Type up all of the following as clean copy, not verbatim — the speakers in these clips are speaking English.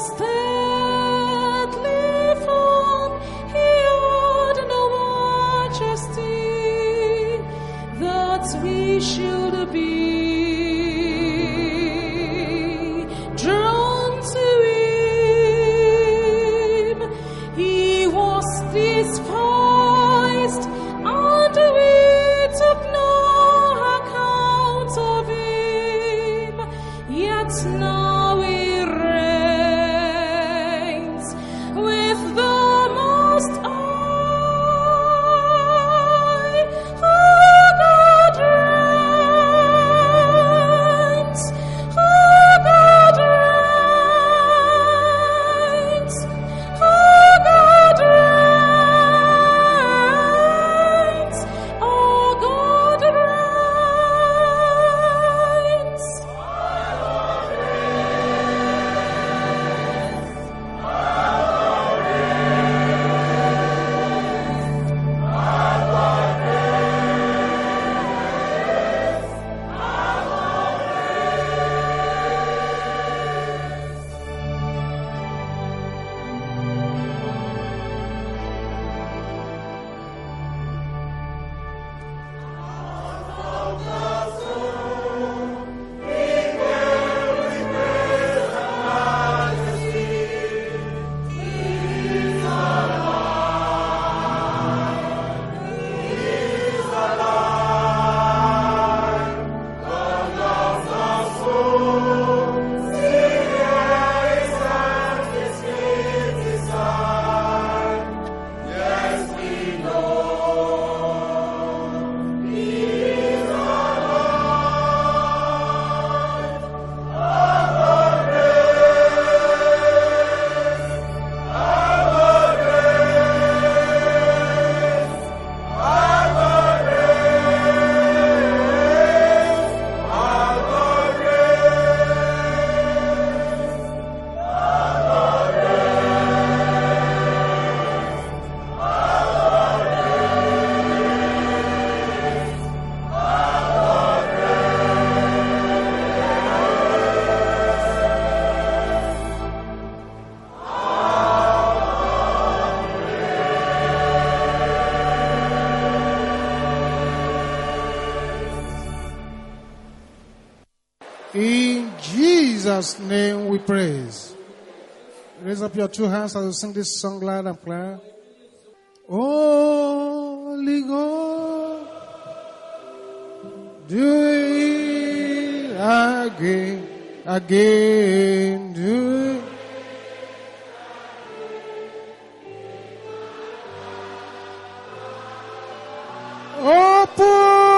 In Jesus' name we praise. Raise up your two hands as we sing this song loud and clear. Holy Ghost, do it again, again, do it. Open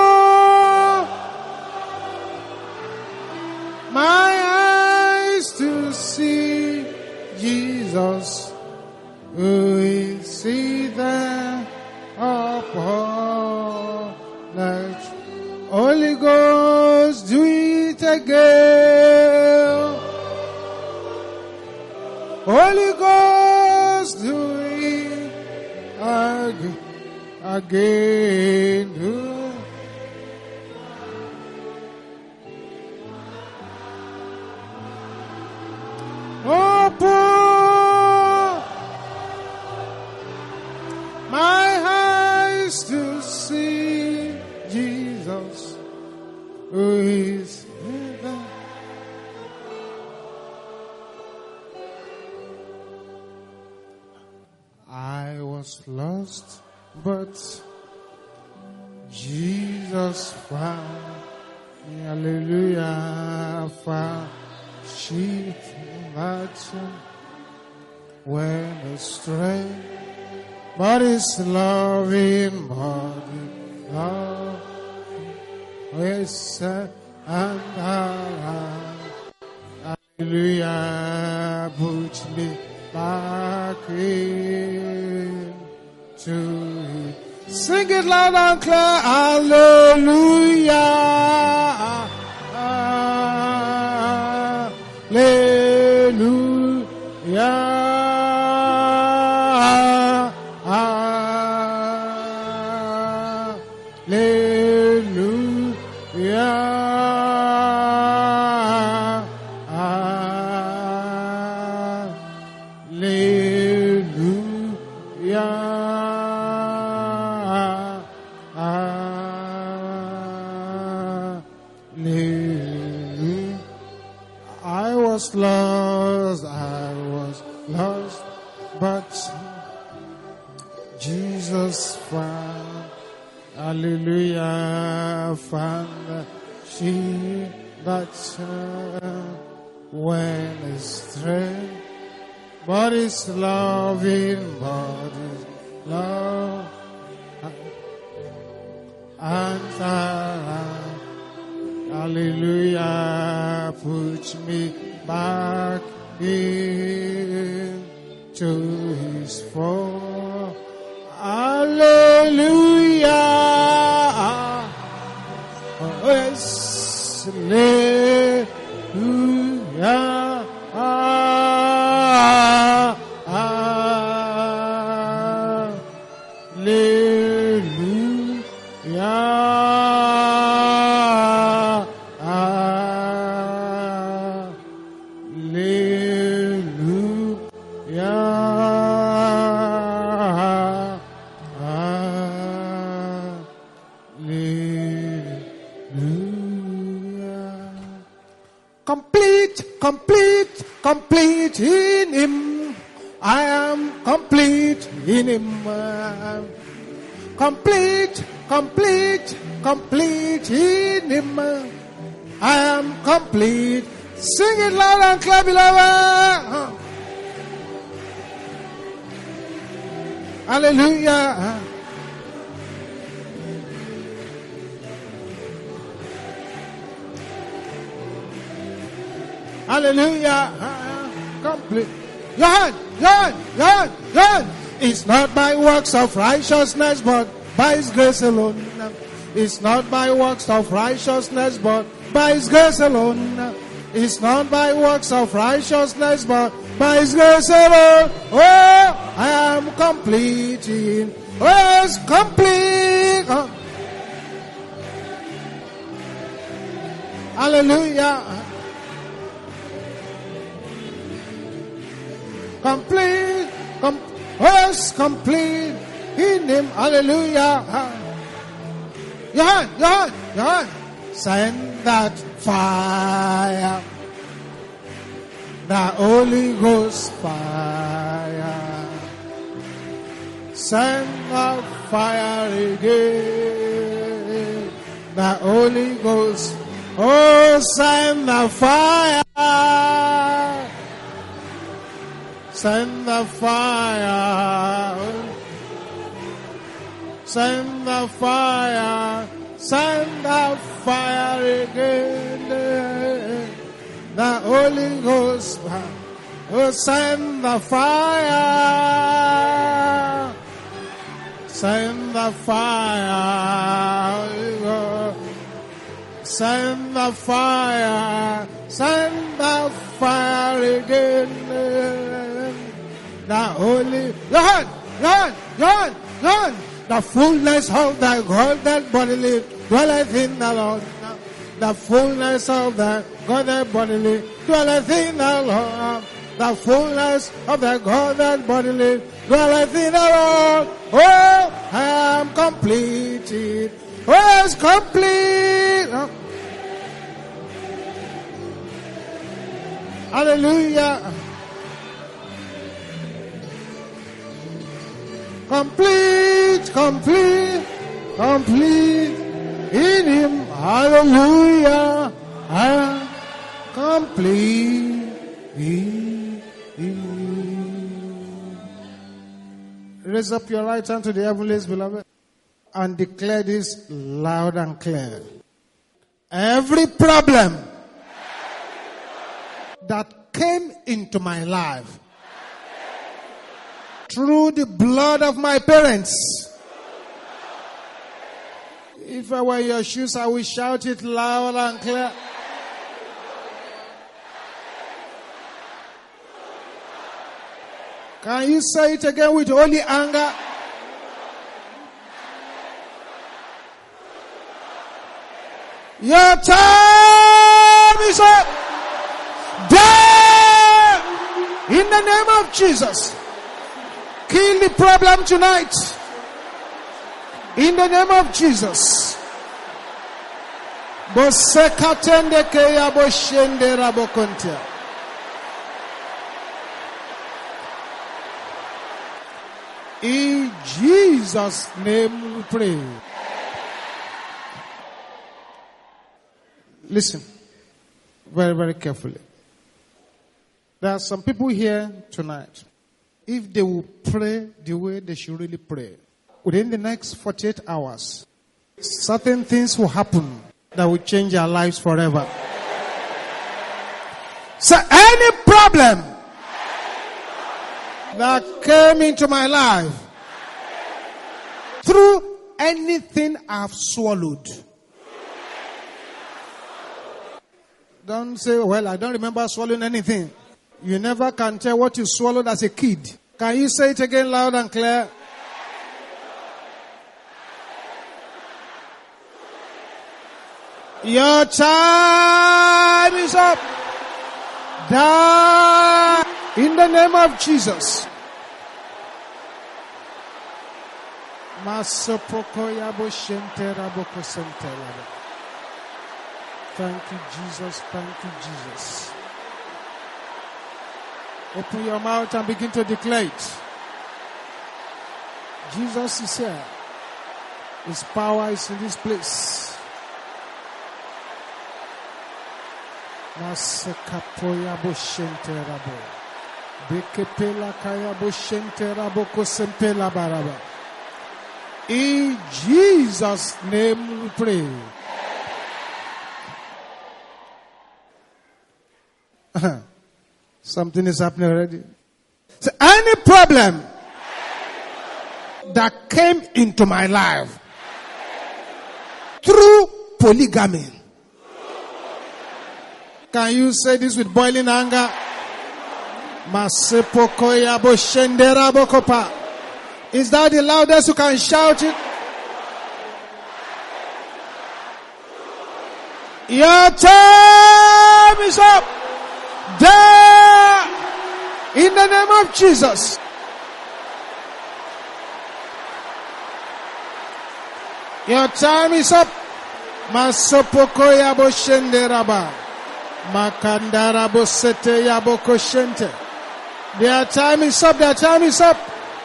my eyes to see Jesus, who is seated upon the throne. Holy Ghost, do it again. Holy Ghost, do it again, again. Do it. Open my eyes to see Jesus, who is heaven. I was lost, but Jesus found me. Hallelujah, found sheep when astray, but His loving body, love, set and around. Hallelujah, put me back in to it. Sing it loud and clear. Hallelujah. was lost, but Jesus found, hallelujah, found she that went astray. But his loving, but his love, and hallelujah, puts me back into his fold. Hallelujah. Yes, hallelujah. Complete in him. I am complete in him. Complete in him. I am complete. Sing it loud and clear, beloved. Hallelujah. Hallelujah. Complete. Your hand. It's not by works of righteousness, but by his grace alone. It's not by works of righteousness, but by his grace alone. It's not by works of righteousness, but by his grace alone. Oh, I am complete in. Oh, it's complete. Hallelujah. Complete in him. Hallelujah. Your hand. Send that fire, the Holy Ghost fire. Send the fire again, the Holy Ghost. Oh, send the fire. Send the fire. Send the fire. Send the fire again. The Holy Ghost. Oh, send the fire. Send the fire. Send the fire. Send the fire again. The Holy Lord. The fullness of thy Godhead bodily dwelleth in the Lord. The fullness of thy Godhead bodily dwelleth in the Lord. The fullness of thy Godhead bodily dwelleth in the Lord. Oh, I am completed. Oh, it's complete. Hallelujah. Complete in him. Hallelujah. I am complete in him. Raise up your right hand to the heavens, beloved, and declare this loud and clear. Every problem that came into my life through the blood of my parents. If I wear your shoes, I will shout it loud and clear. Can you say it again with holy anger? Your time is up. Die in the name of Jesus. Kill the problem tonight. In the name of Jesus. Jesus' name we pray. Listen very, very carefully. There are some people here tonight. If they will pray the way they should really pray, within the next 48 hours, certain things will happen that will change our lives forever. So any problem that came into my life through anything I've swallowed. Don't say, well, I don't remember swallowing anything. You never can tell what you swallowed as a kid. Can you say it again loud and clear? Your time is up. Die in the name of Jesus. Thank you, Jesus. Thank you, Jesus. Open your mouth and begin to declare it. Jesus is here. His power is in this place. Masekapoya boshente rabo. Bekepela kaya boshente rabo kosempela baraba. In Jesus' name we pray. Something is happening already. So any problem that came into my life through polygamy. Can you say this with boiling anger? Is that the loudest you can shout it? Your time is up. There, in the name of Jesus. Your time is up. Masopoko yabo shende raba. Makandara bosete yabo koshente. Their time is up. Their time is up.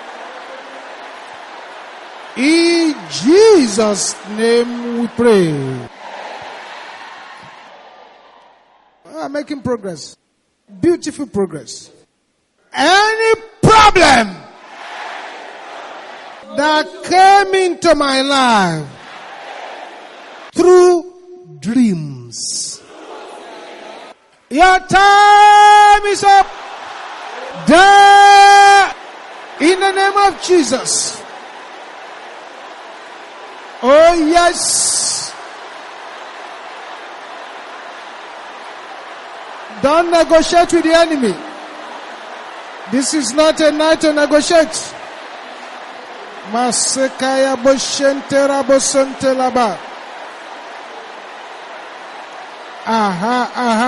In Jesus' name we pray. We are making progress. Beautiful progress. Any problem that came into my life through dreams. Your time is up. There, in the name of Jesus. Oh yes. Don't negotiate with the enemy. This is not a night to negotiate. Masekaya boshente rabosante laba. Aha.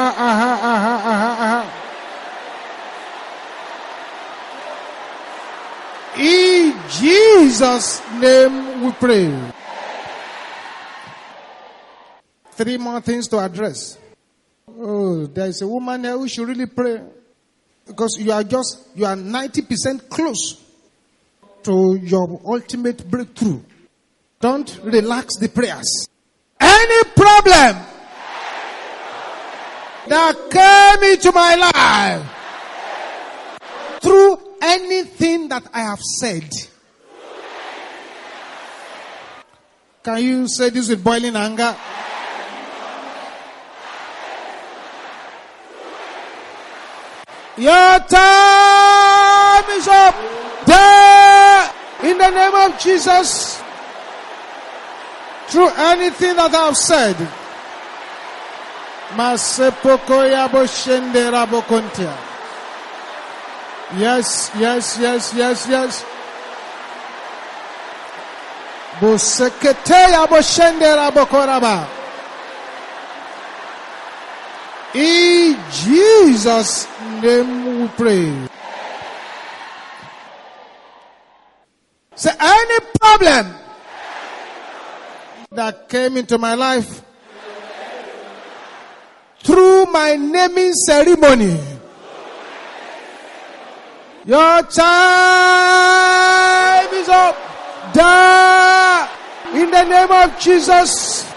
In Jesus' name we pray. 3 more things to address. Oh, there is a woman here who should really pray. Because you are 90% close to your ultimate breakthrough. Don't relax the prayers. Any problem that came into my life through anything that I have said. Can you say this with boiling anger? Your time is up. There, in the name of Jesus, through anything that I have said. Yes. In Jesus' name we pray. So any problem that came into my life through my naming ceremony, your time is up. Die in the name of Jesus.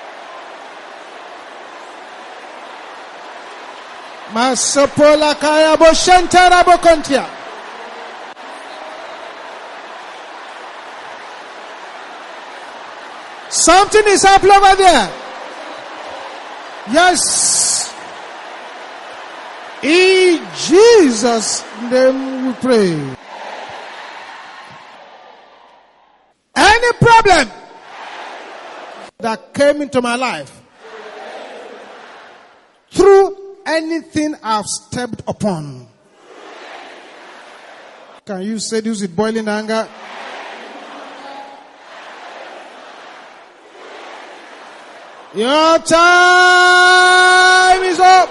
Masopola kaya boshantara bokontia. Something is happening over there. Yes. In Jesus' name we pray. Any problem that came into my life through anything I've stepped upon. Can you say this with boiling anger? Your time is up.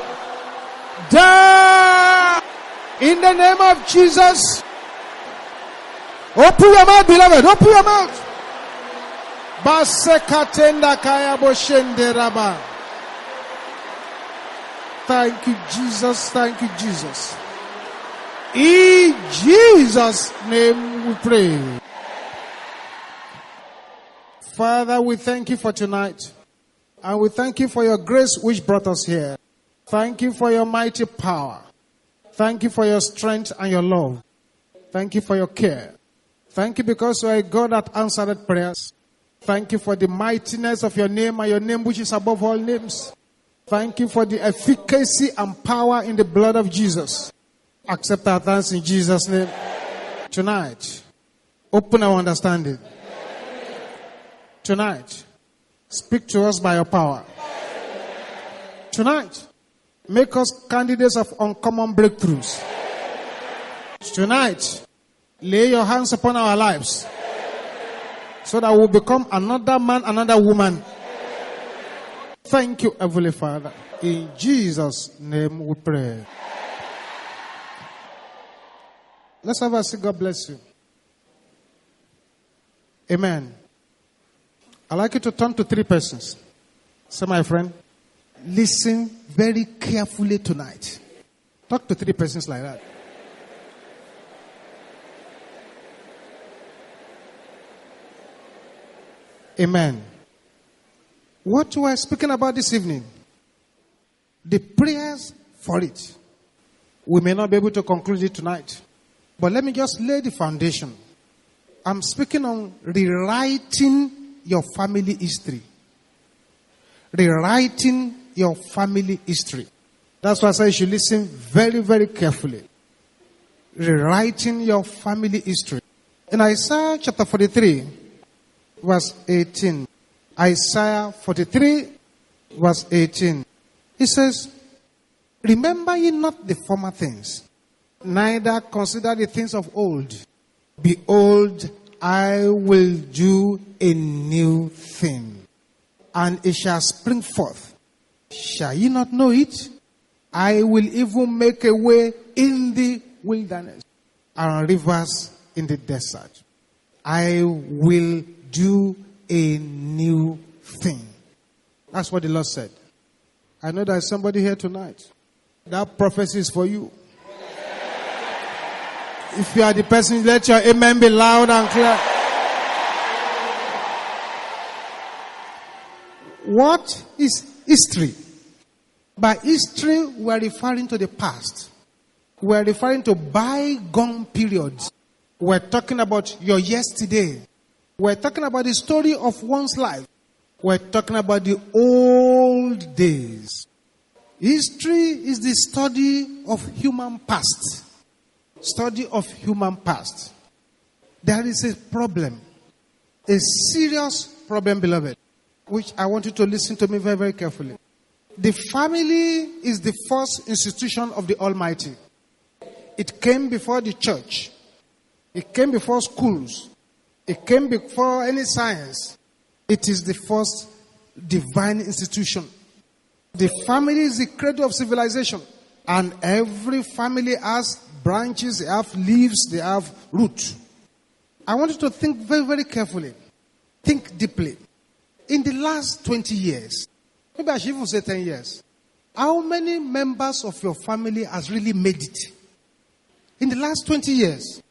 Die in the name of Jesus. Open your mouth, beloved. Open your mouth. Basekatenda kaya boshende raba. Thank you, Jesus. Thank you, Jesus. In Jesus' name we pray. Father, we thank you for tonight. And we thank you for your grace which brought us here. Thank you for your mighty power. Thank you for your strength and your love. Thank you for your care. Thank you because you are a God that answered prayers. Thank you for the mightiness of your name and your name which is above all names. Thank you for the efficacy and power in the blood of Jesus. Accept our thanks in Jesus' name. Tonight, open our understanding. Tonight, speak to us by your power. Tonight, make us candidates of uncommon breakthroughs. Tonight, lay your hands upon our lives so that we'll become another man, another woman. Thank you, Heavenly Father. In Jesus' name we pray. Let's have a seat. God bless you. Amen. I'd like you to turn to 3 persons. Say, my friend, listen very carefully tonight. Talk to 3 persons like that. Amen. What we are speaking about this evening, the prayers for it. We may not be able to conclude it tonight, but let me just lay the foundation. I'm speaking on rewriting your family history. Rewriting your family history. That's why I say you should listen very, very carefully. Rewriting your family history. In Isaiah chapter 43, verse 18. Isaiah 43, verse 18. He says, remember ye not the former things, neither consider the things of old. Behold, I will do a new thing, and it shall spring forth. Shall ye not know it? I will even make a way in the wilderness and rivers in the desert. I will do a new thing. That's what the Lord said. I know there's somebody here tonight. That prophecy is for you. If you are the person, let your amen be loud and clear. What is history? By history, we are referring to the past. We are referring to bygone periods. We're talking about your yesterday. We're talking about the story of one's life. We're talking about the old days. History is the study of human past. Study of human past. There is a problem. A serious problem, beloved, which I want you to listen to me very, very carefully. The family is the first institution of the Almighty. It came before the church. It came before schools. It came before any science. It is the first divine institution. The family is the cradle of civilization. And every family has branches, they have leaves, they have roots. I want you to think very, very carefully. Think deeply. In the last 20 years, maybe I should even say 10 years, how many members of your family has really made it? In the last 20 years,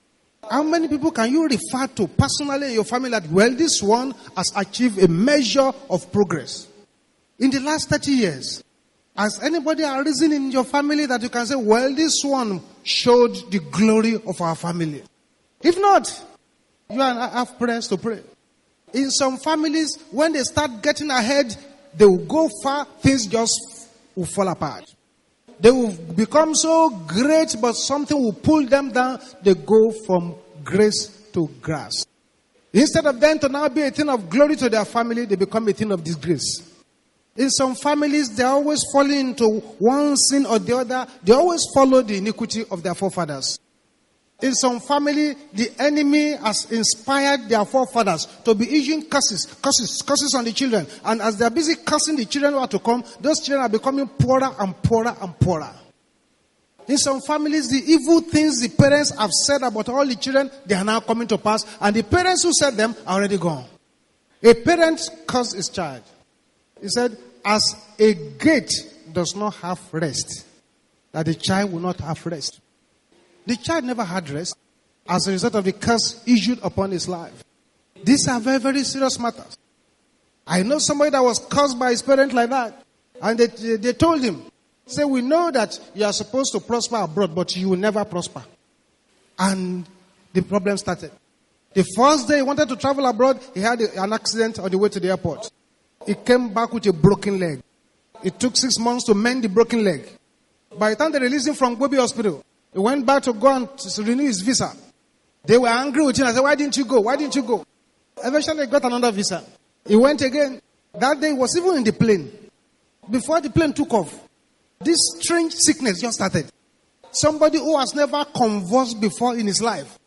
How many people can you refer to personally in your family that, well, this one has achieved a measure of progress in the last 30 years? Has anybody arisen in your family that you can say, well, this one showed the glory of our family? If not, you and I have prayers to pray. In some families, when they start getting ahead, they will go far, things just will fall apart. They will become so great, but something will pull them down. They go from grace to grass. Instead of them to now be a thing of glory to their family, they become a thing of disgrace. In some families, they always fall into one sin or the other. They always follow the iniquity of their forefathers. In some family, the enemy has inspired their forefathers to be issuing curses on the children. And as they are busy cursing the children who are to come, those children are becoming poorer and poorer and poorer. In some families, the evil things the parents have said about all the children, they are now coming to pass. And the parents who said them are already gone. A parent cursed his child. He said, as a gate does not have rest, that the child will not have rest. The child never had rest as a result of the curse issued upon his life. These are very, very serious matters. I know somebody that was cursed by his parents like that. And they told him, say, we know that you are supposed to prosper abroad, but you will never prosper. And the problem started. The first day he wanted to travel abroad, he had an accident on the way to the airport. He came back with a broken leg. It took 6 months to mend the broken leg. By the time they released him from Gobi Hospital, he went back to go and to renew his visa. They were angry with him. I said, why didn't you go? Why didn't you go? Eventually he got another visa. He went again. That day he was even in the plane. Before the plane took off, this strange sickness just started. Somebody who has never convulsed before in his life.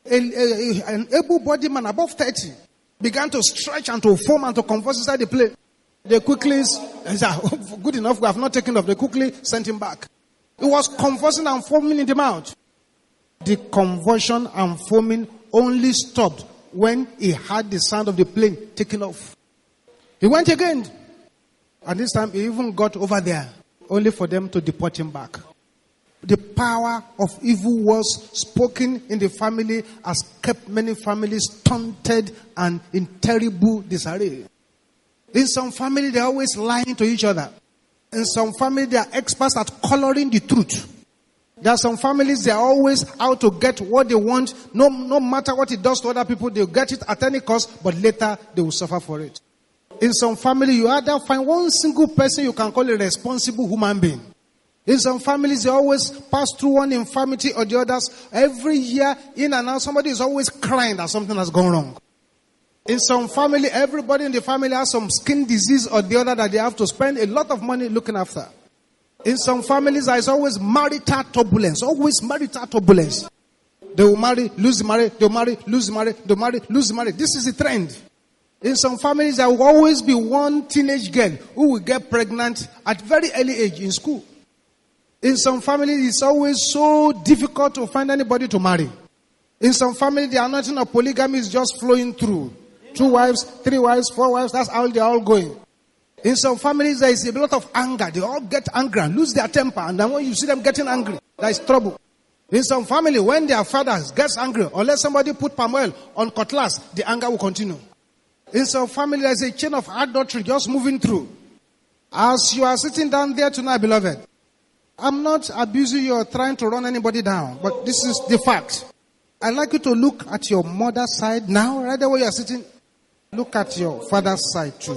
An able-bodied man above 30 began to stretch and to foam and to convulse inside the plane. They quickly said, good enough, we have not taken off. They quickly sent him back. He was convulsing and foaming in the mouth. The convulsion and foaming only stopped when he heard the sound of the plane taking off. He went again. And this time he even got over there, only for them to deport him back. The power of evil was spoken in the family has kept many families stunted and in terrible disarray. In some family, they're always lying to each other. In some family, they are experts at coloring the truth. There are some families, they are always out to get what they want. No matter what it does to other people, they'll get it at any cost, but later they will suffer for it. In some family, you either find one single person you can call a responsible human being. In some families, they always pass through one infirmity or the others. Every year, in and out, somebody is always crying that something has gone wrong. In some family, everybody in the family has some skin disease or the other that they have to spend a lot of money looking after. In some families, there is always marital turbulence. Always marital turbulence. They will marry, lose the marriage. They will marry, lose the marriage. They will marry, lose the marriage. This is the trend. In some families, there will always be one teenage girl who will get pregnant at very early age in school. In some families, it's always so difficult to find anybody to marry. In some families, the anointing of polygamy is just flowing through. 2 wives, 3 wives, 4 wives, that's how they're all going. In some families, there is a lot of anger. They all get angry and lose their temper. And then when you see them getting angry, there is trouble. In some family, when their father gets angry, unless somebody put palm oil on cutlass, the anger will continue. In some family, there is a chain of adultery just moving through. As you are sitting down there tonight, beloved, I'm not abusing you or trying to run anybody down, but this is the fact. I'd like you to look at your mother's side now, right there where you are sitting. Look at your father's side too.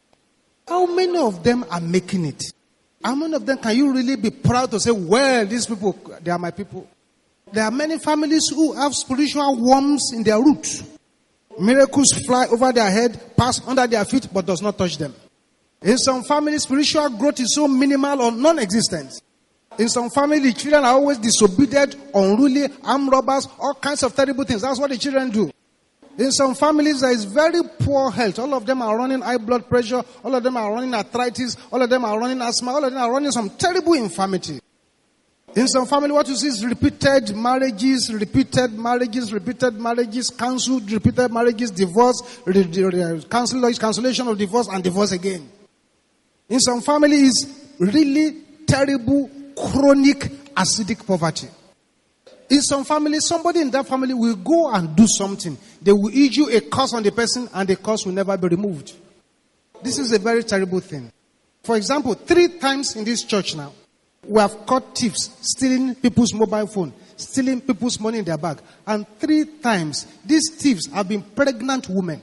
How many of them are making it? How many of them can you really be proud to say, well, these people, they are my people? There are many families who have spiritual worms in their roots. Miracles fly over their head, pass under their feet, but does not touch them. In some families, spiritual growth is so minimal or non-existent. In some families, the children are always disobedient, unruly, armed robbers, all kinds of terrible things. That's what the children do. In some families, there is very poor health. All of them are running high blood pressure. All of them are running arthritis. All of them are running asthma. All of them are running some terrible infirmity. In some family, what you see is repeated marriages, cancelled, repeated marriages, divorce, cancellation of divorce, and divorce again. In some families, really terrible, chronic, acidic poverty. In some families, somebody in that family will go and do something. They will issue a curse on the person and the curse will never be removed. This is a very terrible thing. For example, 3 times in this church now, we have caught thieves stealing people's mobile phone, stealing people's money in their bag. And 3 times, these thieves have been pregnant women.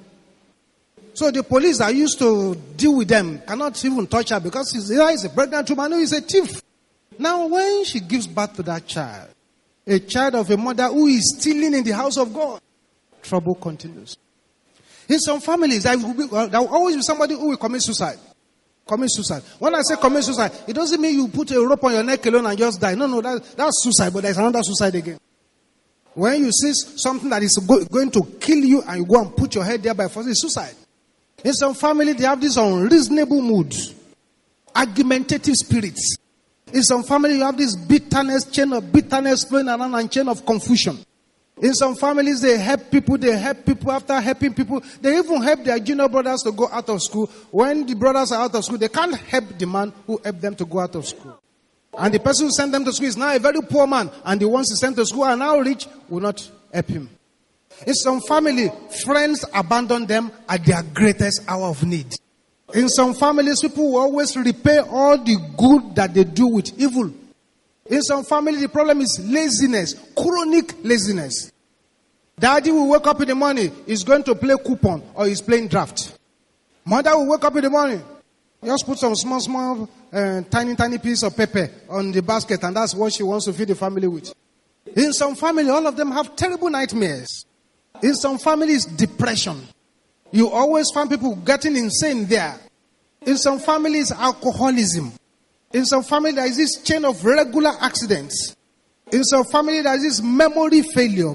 So the police that used to deal with them cannot even touch her because either is a pregnant woman or is a thief. Now when she gives birth to that child, a child of a mother who is stealing in the house of God, trouble continues. In some families, there will always be somebody who will commit suicide. Commit suicide. When I say commit suicide, it doesn't mean you put a rope on your neck alone and just die. No, that's suicide, but there's another suicide again. When you see something that is going to kill you and you go and put your head there by force, it's suicide. In some family, they have this unreasonable mood, argumentative spirits. In some family, you have this bitterness, chain of bitterness flowing around and chain of confusion. In some families, they help people after helping people. They even help their junior brothers to go out of school. When the brothers are out of school, they can't help the man who helped them to go out of school. And the person who sent them to school is now a very poor man. And the ones who sent to school are now rich, will not help him. In some family, friends abandon them at their greatest hour of need. In some families, people will always repay all the good that they do with evil. In some family, the problem is laziness, chronic laziness. Daddy will wake up in the morning, he's going to play coupon or he's playing draft. Mother will wake up in the morning, just put some small, tiny piece of pepper on the basket and that's what she wants to feed the family with. In some family, all of them have terrible nightmares. In some families, depression. You always find people getting insane there. In some families, alcoholism. In some family, there is this chain of regular accidents. In some family, there is this memory failure.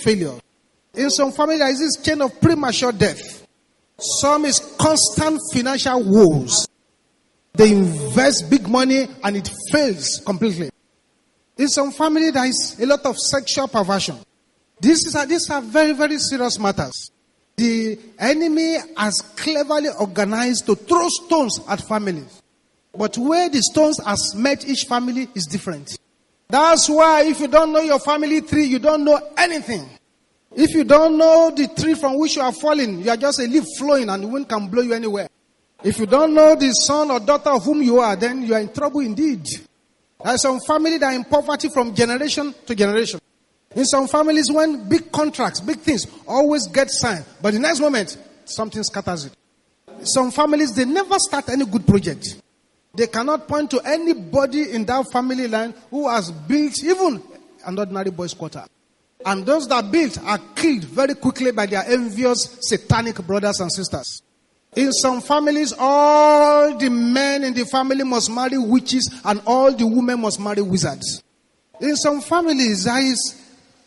In some family, there is this chain of premature death. Some is constant financial woes. They invest big money and it fails completely. In some family, there is a lot of sexual perversion. These are very, very serious matters. The enemy has cleverly organized to throw stones at families. But where the stones has met each family is different. That's why if you don't know your family tree, you don't know anything. If you don't know the tree from which you are falling, you are just a leaf flowing and the wind can blow you anywhere. If you don't know the son or daughter of whom you are, then you are in trouble indeed. There are some families that are in poverty from generation to generation. In some families, when big contracts, big things always get signed, but the next moment, something scatters it. Some families, they never start any good project. They cannot point to anybody in that family line who has built even an ordinary boy's quarter. And those that built are killed very quickly by their envious satanic brothers and sisters. In some families, all the men in the family must marry witches and all the women must marry wizards. In some families, there is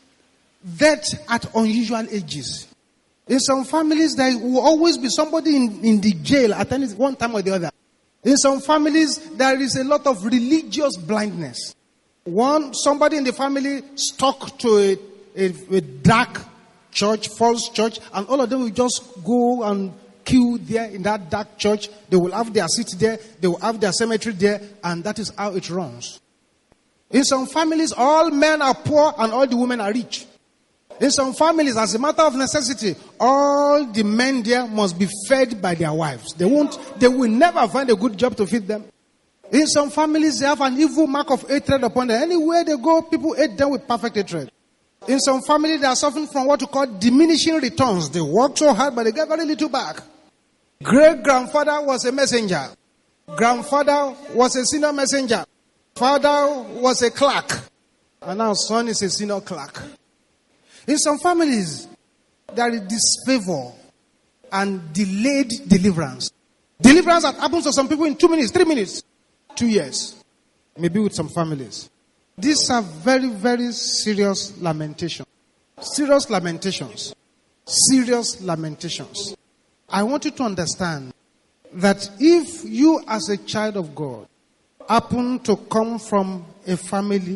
death at unusual ages. In some families, there will always be somebody in the jail at any one time or the other. In some families, there is a lot of religious blindness. Somebody in the family stuck to a dark church, false church, and all of them will just go and queue there in that dark church. They will have their seat there, they will have their cemetery there, and that is how it runs. In some families, all men are poor and all the women are rich. In some families, as a matter of necessity, all the men there must be fed by their wives. They will never find a good job to feed them. In some families, they have an evil mark of hatred upon them. Anywhere they go, people hate them with perfect hatred. In some families, they are suffering from what we call diminishing returns. They work so hard, but they get very little back. Great-grandfather was a messenger. Grandfather was a senior messenger. Father was a clerk. And now son is a senior clerk. In some families, there is disfavor and delayed deliverance. Deliverance that happens to some people in 2 minutes, 3 minutes, 2 years. Maybe with some families. These are very, very serious lamentations. Serious lamentations. Serious lamentations. I want you to understand that if you as a child of God happen to come from a family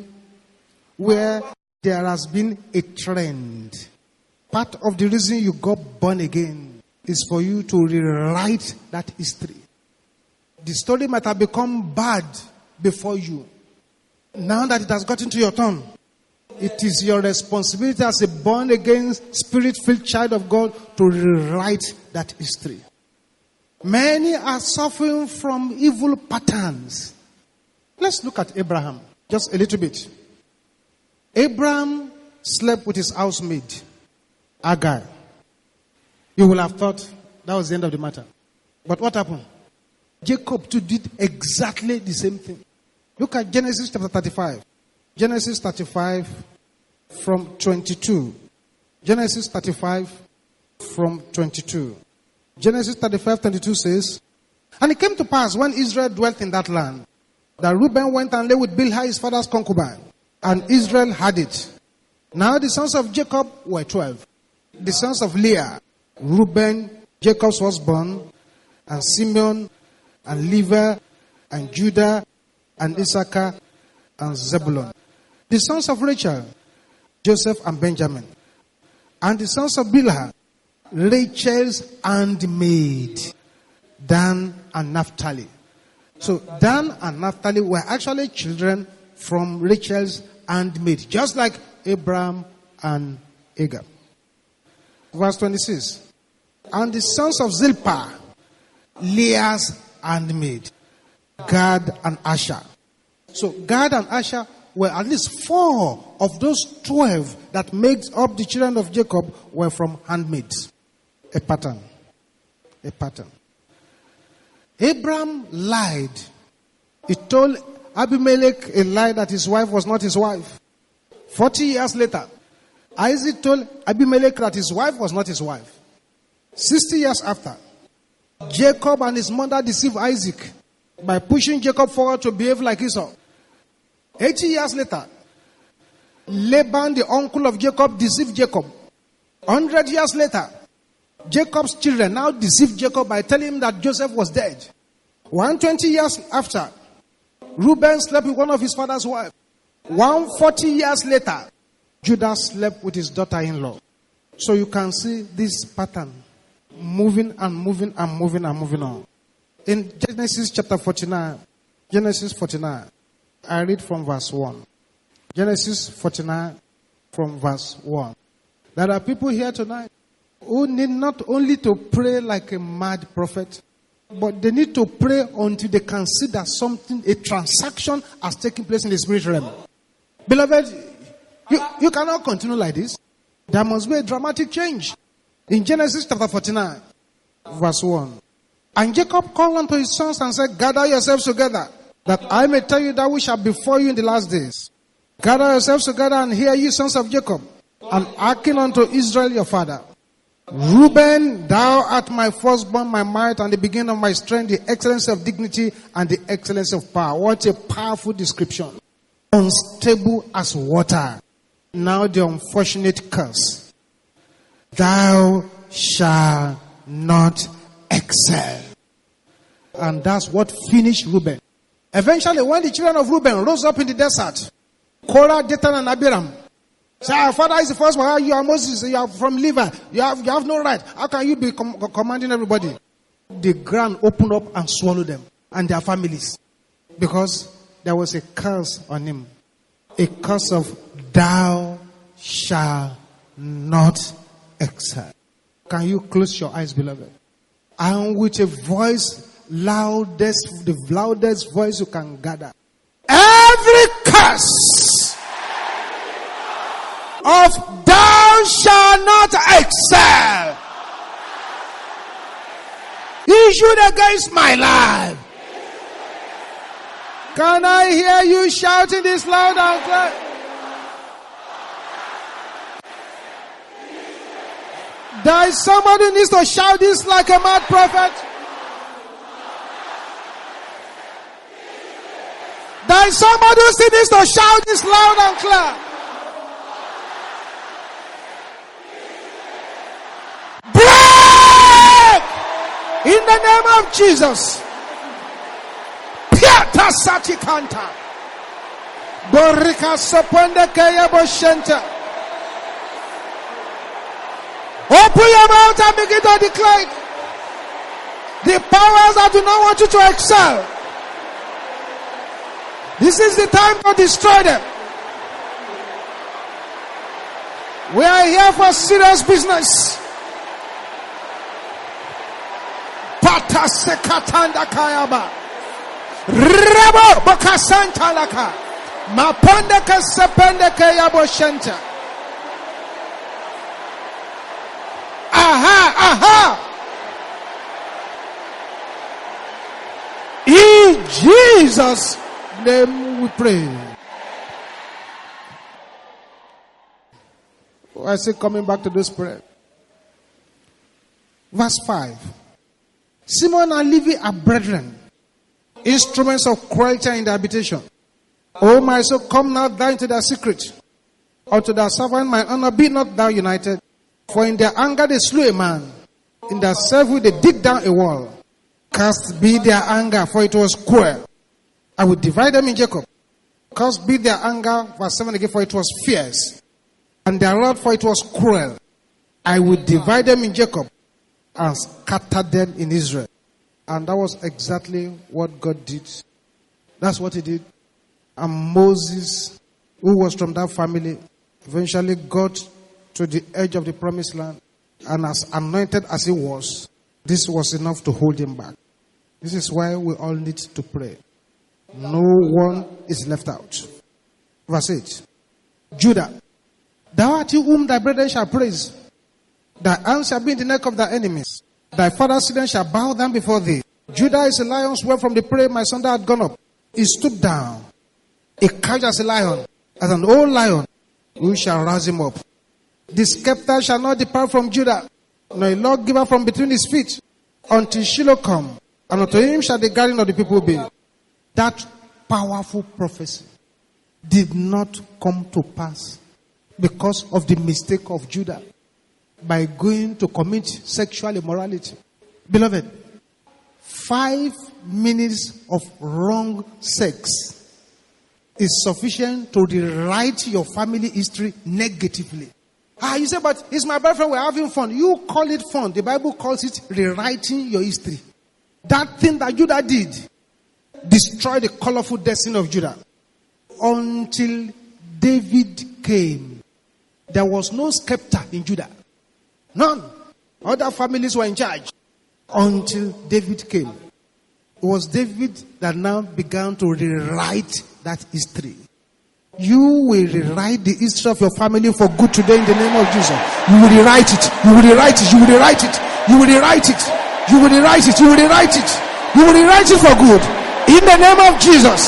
where there has been a trend, part of the reason you got born again is for you to rewrite that history. The story might have become bad before you. Now that it has got into your turn, It is your responsibility as a born-again, spirit-filled child of God to rewrite that history. Many are suffering from evil patterns. Let's look at Abraham just a little bit. Abraham slept with his housemaid, Agar. You will have thought that was the end of the matter. But what happened? Jacob too did exactly the same thing. Look at Genesis chapter 35. Genesis 35 from 22. Genesis 35 from 22. Genesis 35:22 says, "And it came to pass when Israel dwelt in that land, that Reuben went and lay with Bilhah his father's concubine, and Israel had it. Now the sons of Jacob were 12. The sons of Leah, Reuben, Jacob's firstborn, and Simeon, and Levi, and Judah, and Issachar, and Zebulun. The sons of Rachel, Joseph and Benjamin. And the sons of Bilhah, Rachel's handmaid, Dan and Naphtali." So Dan and Naphtali were actually children from Rachel's handmaid, just like Abraham and Hagar. Verse 26. "And the sons of Zilpah, Leah's handmaid, Gad and Asher." So Gad and Asher were at least 4 of those 12 that made up the children of Jacob were from handmaids. A pattern. A pattern. Abraham lied. He told Abimelech a lie that his wife was not his wife. 40 years later, Isaac told Abimelech that his wife was not his wife. 60 years after, Jacob and his mother deceived Isaac by pushing Jacob forward to behave like Esau. 80 years later, Laban, the uncle of Jacob, deceived Jacob. 100 years later, Jacob's children now deceived Jacob by telling him that Joseph was dead. 120 years after, Reuben slept with one of his father's wives. 140 years later, Judah slept with his daughter-in-law. So you can see this pattern moving and moving and moving and moving on. In Genesis chapter 49, Genesis 49, I read from verse 1. Genesis 49 from verse 1. There are people here tonight who need not only to pray like a mad prophet, but they need to pray until they can see that something, a transaction has taken place in the spirit realm. Beloved, you cannot continue like this. There must be a dramatic change. In Genesis chapter 49, verse 1. "And Jacob called unto his sons and said, Gather yourselves together, that I may tell you that which shall befall you in the last days. Gather yourselves together and hear ye sons of Jacob, and hearken unto Israel your father. Reuben, thou art my firstborn, my might, and the beginning of my strength, the excellence of dignity, and the excellence of power." What a powerful description. Unstable as water. Now the unfortunate curse. "Thou shalt not excel." And that's what finished Reuben. Eventually, when the children of Reuben rose up in the desert, Korah, Dathan, and Abiram said, "Our father is the first one. You are Moses. You are from Levi. You have no right. How can you be commanding everybody?" The ground opened up and swallowed them and their families, because there was a curse on him. A curse of "Thou shalt not excel." Can you close your eyes, beloved? And with a voice, the loudest voice you can gather, every curse of "Thou shalt not excel" issued against my life. Can I hear you shouting this loud and clear? There is somebody who needs to shout this like a mad prophet. There is somebody who still needs to shout this loud and clear. Break! In the name of Jesus. Piata satikanta. Borika soponde kaya boshenta. Open your mouth and begin to declare the powers that do not want you to excel. This is the time to destroy them. We are here for serious business. Pata sekatanda kayaba. Rebo bokasanta laka. Mapanda kasapanda kayabo shanta. Aha. In Jesus' name we pray. I say coming back to this prayer. Verse 5. Simon and Levi are brethren, instruments of cruelty in the habitation. O my soul, come not thou into their secret. Unto their servant my honor be not thou united. For in their anger they slew a man. In their self-will they dig down a wall. Cast be their anger, for it was cruel. I will divide them in Jacob. Cast be their anger, verse 7 again, for it was fierce. And their wrath, for it was cruel. I will divide them in Jacob and scatter them in Israel. And that was exactly what God did. That's what he did. And Moses, who was from that family, eventually got to the edge of the promised land. And as anointed as he was, this was enough to hold him back. This is why we all need to pray. No one is left out. Verse 8. Judah, thou art he whom thy brethren shall praise. Thy hand shall be in the neck of thy enemies. Thy father's children shall bow down before thee. Judah is a lion's whelp from the prey my son that had gone up. He stooped down. He crouched as a lion, as an old lion. Who shall rouse him up? The scepter shall not depart from Judah, nor a lawgiver from between his feet, until Shiloh come, and unto him shall the guardian of the people be. That powerful prophecy did not come to pass because of the mistake of Judah by going to commit sexual immorality. Beloved, 5 minutes of wrong sex is sufficient to rewrite your family history negatively. You say, but it's my boyfriend, we're having fun. You call it fun. The Bible calls it rewriting your history. That thing that Judah did destroyed the colorful destiny of Judah. Until David came, there was no scepter in Judah. None. Other families were in charge. Until David came. It was David that now began to rewrite that history. You will rewrite the history of your family for good today in the name of Jesus. You will rewrite it. You will rewrite it. You will rewrite it. You will rewrite it. You will rewrite it. You will rewrite it. You will rewrite it for good. In the name of Jesus.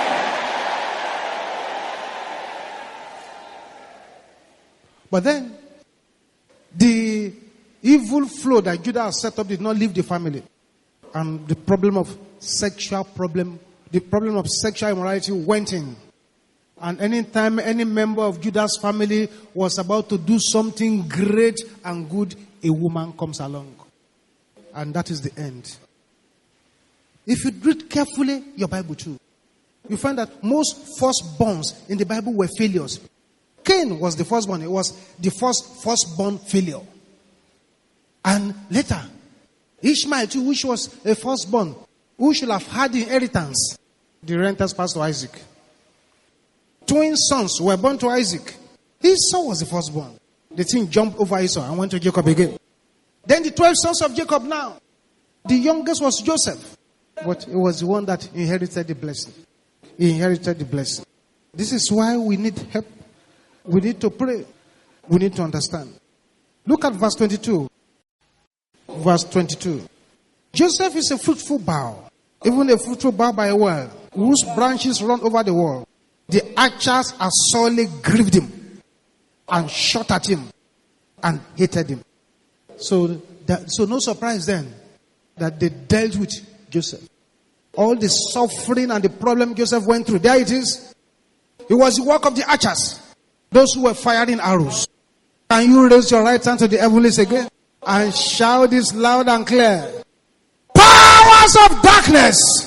But then, the evil flow that Judah has set up did not leave the family. And the problem of sexual immorality went in. And anytime any member of Judah's family was about to do something great and good, a woman comes along. And that is the end. If you read carefully your Bible too, you find that most firstborns in the Bible were failures. Cain was the firstborn. It was the firstborn failure. And later, Ishmael too, which was a firstborn, who should have had the inheritance, the renters passed to Isaac. Twin sons were born to Isaac. Esau was the firstborn. The thing jumped over Esau and went to Jacob again. Then the 12 sons of Jacob now. The youngest was Joseph. But it was the one that inherited the blessing. He inherited the blessing. This is why we need help. We need to pray. We need to understand. Look at verse 22. Verse 22. Joseph is a fruitful bough, even a fruitful bough by a well, whose branches run over the wall. The archers are sorely grieved him and shot at him and hated him. So no surprise then that they dealt with Joseph. All the suffering and the problem Joseph went through, there it is. It was the work of the archers, those who were firing arrows. Can you raise your right hand to the heavens again and shout this loud and clear? Powers of darkness,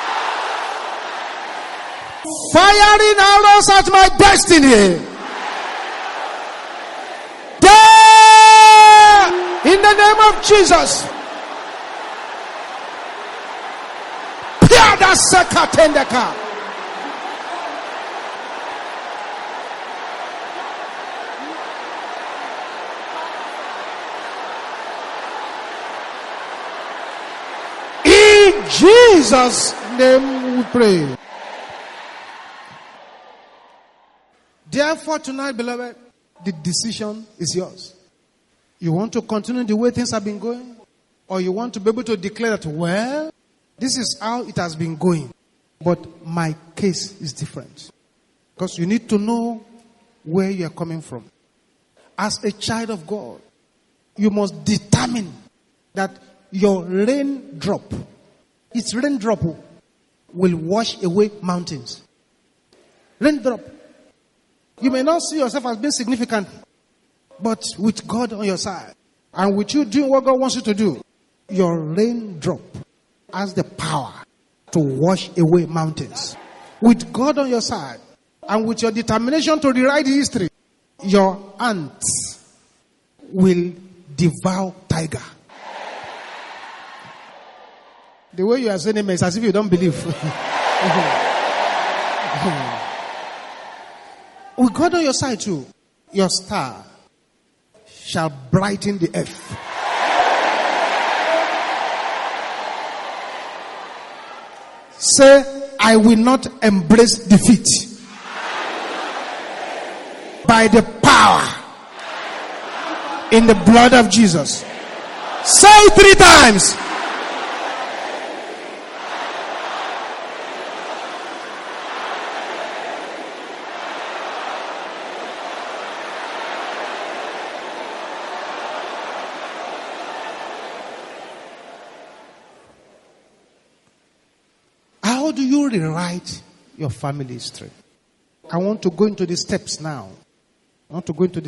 firing arrows at my destiny. There, in the name of Jesus. Piada sekatendeka. In Jesus' name we pray. Therefore, tonight, beloved, the decision is yours. You want to continue the way things have been going? Or you want to be able to declare that, well, this is how it has been going, but my case is different. Because you need to know where you are coming from. As a child of God, you must determine that your raindrop, its raindrop will wash away mountains. Raindrop. You may not see yourself as being significant, but with God on your side, and with you doing what God wants you to do, your raindrop has the power to wash away mountains. With God on your side, and with your determination to rewrite the history, your ants will devour tiger. The way you are saying it is as if you don't believe. With God on your side too, your star shall brighten the earth. Say, I will not embrace defeat. By the power in the blood of Jesus. Say it 3 times. How do you rewrite your family history? I want to go into the steps now. And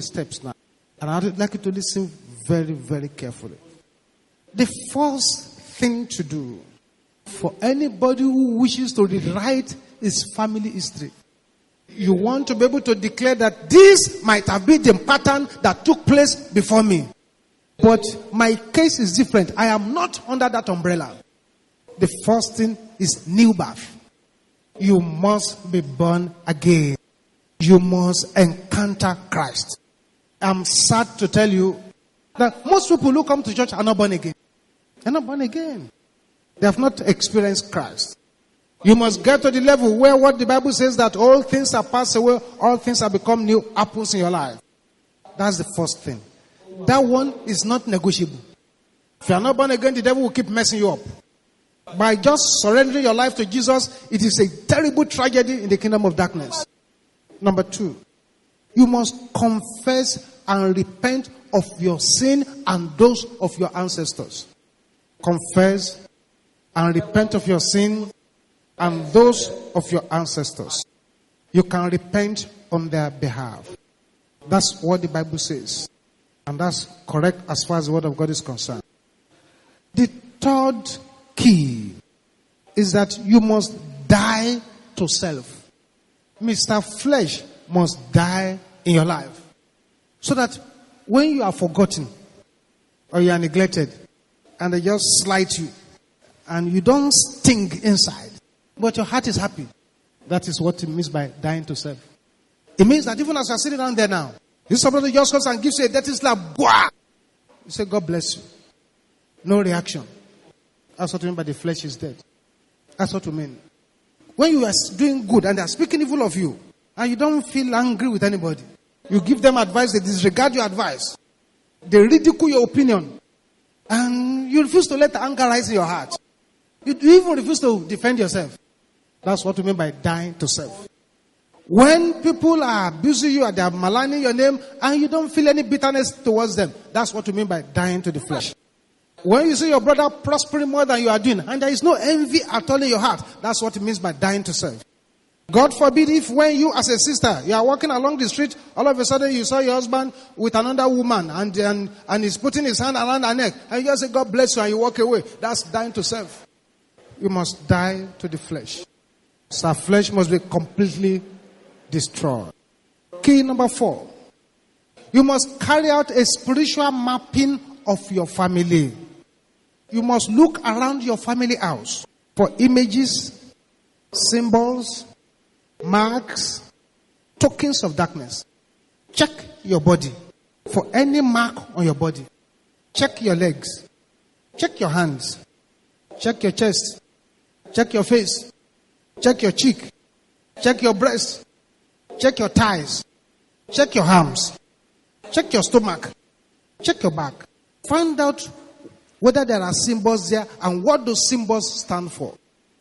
I'd like you to listen very, very carefully. The first thing to do for anybody who wishes to rewrite his family history, you want to be able to declare that this might have been the pattern that took place before me, but my case is different. I am not under that umbrella. The first thing is new birth. You must be born again. You must encounter Christ. I'm sad to tell you that most people who come to church are not born again. They're not born again. They have not experienced Christ. You must get to the level where what the Bible says that all things are passed away, all things have become new, happens in your life. That's the first thing. That one is not negotiable. If you are not born again, the devil will keep messing you up. By just surrendering your life to Jesus, it is a terrible tragedy in the kingdom of darkness. Number 2, you must confess and repent of your sin and those of your ancestors. Confess and repent of your sin and those of your ancestors. You can repent on their behalf. That's what the Bible says. And that's correct as far as the word of God is concerned. The third key is that you must die to self. Mr. Flesh must die in your life. So that when you are forgotten or you are neglected and they just slight you and you don't sting inside, but your heart is happy. That is what it means by dying to self. It means that even as you are sitting down there now, if somebody just comes and gives you a dirty slap, you say, God bless you. No reaction. That's what I mean by the flesh is dead. That's what we mean. When you are doing good and they are speaking evil of you, and you don't feel angry with anybody, you give them advice, they disregard your advice. They ridicule your opinion. And you refuse to let the anger rise in your heart. You even refuse to defend yourself. That's what we mean by dying to self. When people are abusing you and they are maligning your name and you don't feel any bitterness towards them, that's what we mean by dying to the flesh. When you see your brother prospering more than you are doing, and there is no envy at all in your heart, that's what it means by dying to self. God forbid if when you as a sister, you are walking along the street, all of a sudden you saw your husband with another woman and he's putting his hand around her neck, and you just say, God bless you, and you walk away. That's dying to self. You must die to the flesh. So our flesh must be completely destroyed. Key number 4. You must carry out a spiritual mapping of your family. You must look around your family house for images, symbols, marks, tokens of darkness. Check your body for any mark on your body. Check your legs. Check your hands. Check your chest. Check your face. Check your cheek. Check your breast. Check your thighs. Check your arms. Check your stomach. Check your back. Find out whether there are symbols there and what those symbols stand for.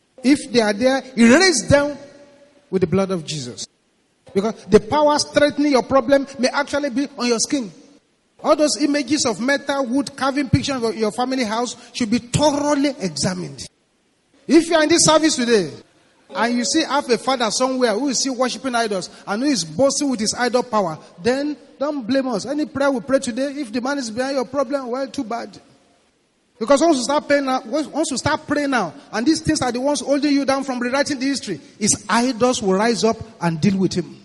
If they are there, erase them with the blood of Jesus. Because the power strengthening your problem may actually be on your skin. All those images of metal, wood, carving pictures of your family house should be thoroughly examined. If you are in this service today, and you see have a father somewhere who is still worshiping idols and who is boasting with his idol power, then don't blame us. Any prayer we pray today, if the man is behind your problem, well, too bad. Because once you start praying now, and these things are the ones holding you down from rewriting the history, his idols will rise up and deal with him.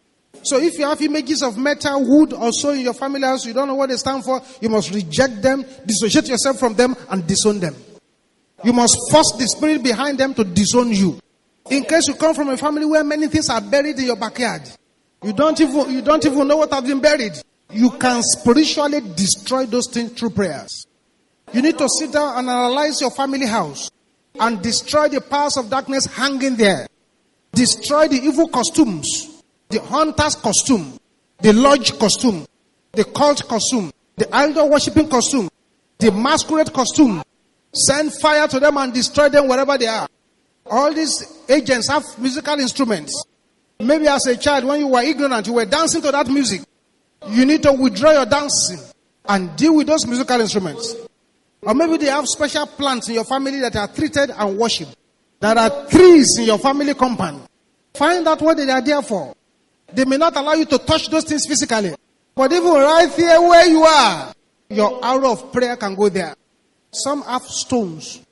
So if you have images of metal, wood, or so in your family house, you don't know what they stand for, you must reject them, dissociate yourself from them, and disown them. You must force the spirit behind them to disown you. In case you come from a family where many things are buried in your backyard, you don't even know what has been buried. You can spiritually destroy those things through prayers. You need to sit down and analyze your family house and destroy the powers of darkness hanging there. Destroy the evil costumes, the hunter's costume, the lodge costume, the cult costume, the idol worshipping costume, the masquerade costume. Send fire to them and destroy them wherever they are. All these agents have musical instruments. Maybe as a child, when you were ignorant, you were dancing to that music. You need to withdraw your dancing and deal with those musical instruments. Or maybe they have special plants in your family that are treated and worshipped. There are trees in your family compound. Find out what they are there for. They may not allow you to touch those things physically. But even right here where you are, your hour of prayer can go there. Some have stones,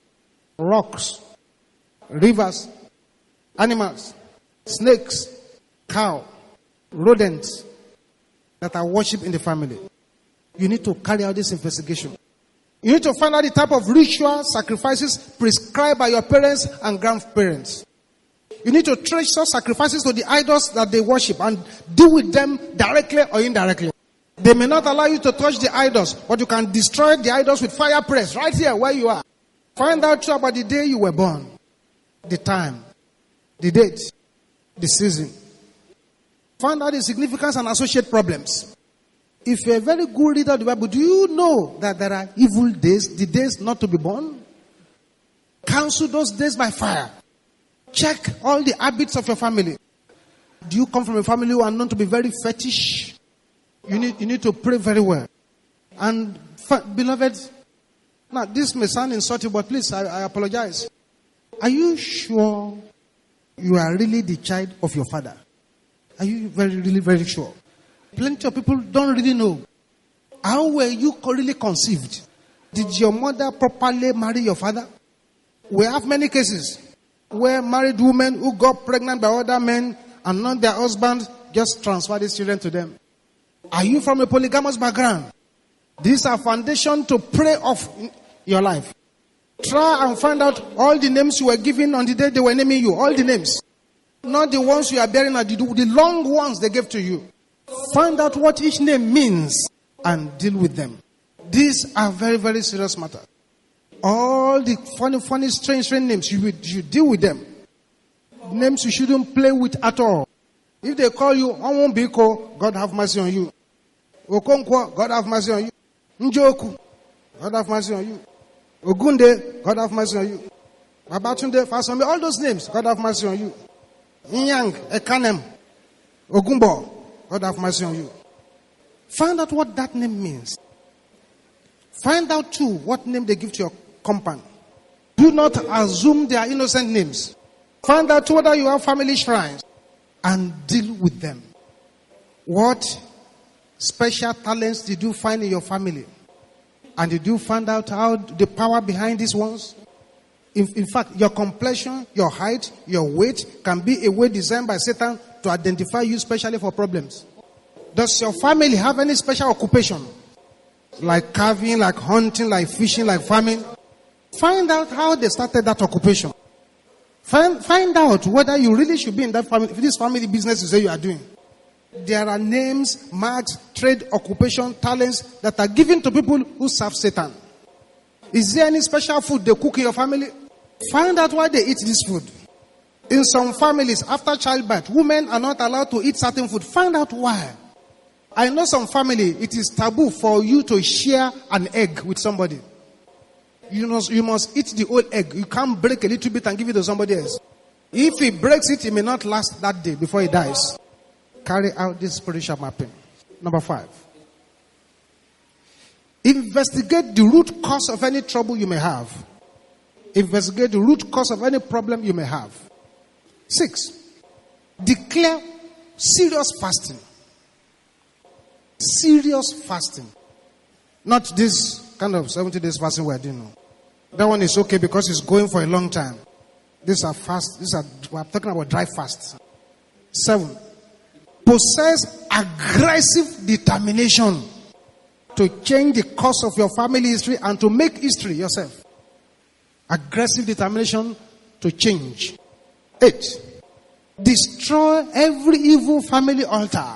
rocks, rivers, animals, snakes, cow, rodents that are worshipped in the family. You need to carry out this investigation. You need to find out the type of ritual sacrifices prescribed by your parents and grandparents. You need to trace those sacrifices to the idols that they worship and deal with them directly or indirectly. They may not allow you to touch the idols, but you can destroy the idols with fire press right here where you are. Find out about the day you were born, the time, the date, the season. Find out the significance and associate problems. If you're a very good reader of the Bible, do you know that there are evil days, the days not to be born? Cancel those days by fire. Check all the habits of your family. Do you come from a family who are known to be very fetish? You need to pray very well. And beloved, now this may sound insulting, but please, I apologize. Are you sure you are really the child of your father? Are you really very sure? Plenty of people don't really know. How were you really conceived? Did your mother properly marry your father? We have many cases where married women who got pregnant by other men and not their husbands just transfer these children to them. Are you from a polygamous background? These are foundation to pray off your life. Try and find out all the names you were given on the day they were naming you. All the names. Not the ones you are bearing, the long ones they gave to you. Find out what each name means and deal with them. These are very, very serious matters. All the funny, strange names, you deal with them. Names you shouldn't play with at all. If they call you Onwumbiko, God have mercy on you. Okonkwo, God have mercy on you. Njoku, God have mercy on you. Ogunde, God have mercy on you. Babatunde, Fasombe, all those names, God have mercy on you. Nyang, Ekanem, Ogumbo, God have mercy on you. Find out what that name means. Find out too what name they give to your compound. Do not assume they are innocent names. Find out whether you have family shrines and deal with them. What special talents did you find in your family? And did you find out how the power behind these ones? In fact, your complexion, your height, your weight can be a way designed by Satan to identify you specially for problems. Does your family have any special occupation? Like carving, like hunting, like fishing, like farming? Find out how they started that occupation. Find out whether you really should be in that family, this family business you say you are doing. There are names, marks, trade, occupation, talents that are given to people who serve Satan. Is there any special food they cook in your family? Find out why they eat this food. In some families, after childbirth, women are not allowed to eat certain food. Find out why. I know some family, it is taboo for you to share an egg with somebody. You must eat the whole egg. You can't break a little bit and give it to somebody else. If he breaks it, it may not last that day before he dies. Carry out this spiritual mapping. Number 5. Investigate the root cause of any trouble you may have. Investigate the root cause of any problem you may have. 6. Declare serious fasting. Serious fasting. Not this kind of 70 days fasting we're doing. That one is okay because it's going for a long time. These are fast. We're talking about dry fasts. 7. Possess aggressive determination to change the course of your family history and to make history yourself. Aggressive determination to change. 8. Destroy every evil family altar.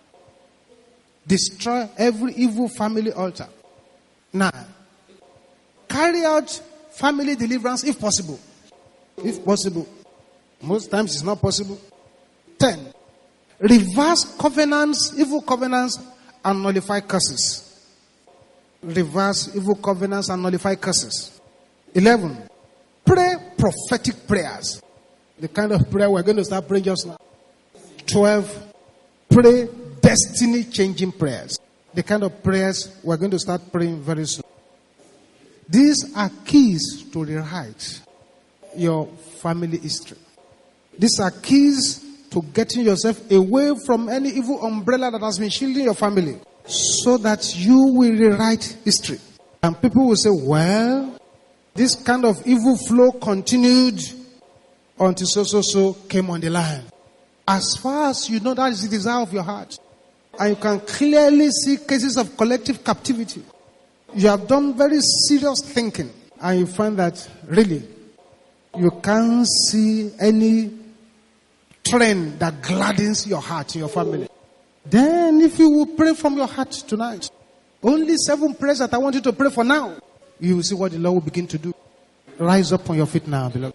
Destroy every evil family altar. 9. Carry out family deliverance if possible. If possible. Most times it's not possible. 10. Reverse covenants, evil covenants, and nullify curses. Reverse evil covenants and nullify curses. 11. Pray prophetic prayers. The kind of prayer we're going to start praying just now. 12. Pray destiny changing prayers. The kind of prayers we're going to start praying very soon. These are keys to rewrite your family history. These are keys to getting yourself away from any evil umbrella that has been shielding your family, so that you will rewrite history. And people will say, well, this kind of evil flow continued until so came on the line. As far as you know, that is the desire of your heart. And you can clearly see cases of collective captivity. You have done very serious thinking. And you find that really, you can't see any trend that gladdens your heart in your family. Then if you will pray from your heart tonight, only 7 prayers that I want you to pray for now, you will see what the Lord will begin to do. Rise up on your feet now, beloved.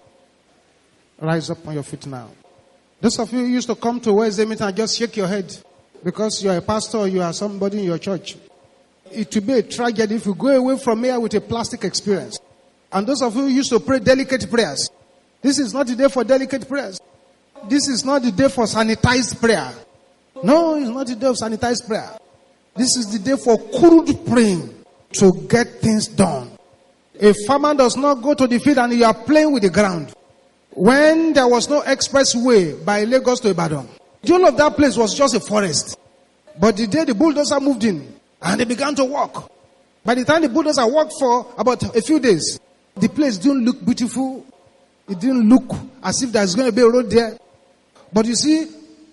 Rise up on your feet now. Those of you who used to come to Wednesday meeting and just shake your head because you are a pastor or you are somebody in your church. It will be a tragedy if you go away from here with a plastic experience. And those of you who used to pray delicate prayers, this is not the day for delicate prayers. This is not the day for sanitized prayer. No, it's not the day of sanitized prayer. This is the day for crude praying to get things done. A farmer does not go to the field and you are playing with the ground. When there was no expressway by Lagos to Ibadan, the whole of that place was just a forest. But the day the bulldozer moved in and they began to walk, by the time the bulldozer walked for about a few days, the place didn't look beautiful. It didn't look as if there's going to be a road there. But you see,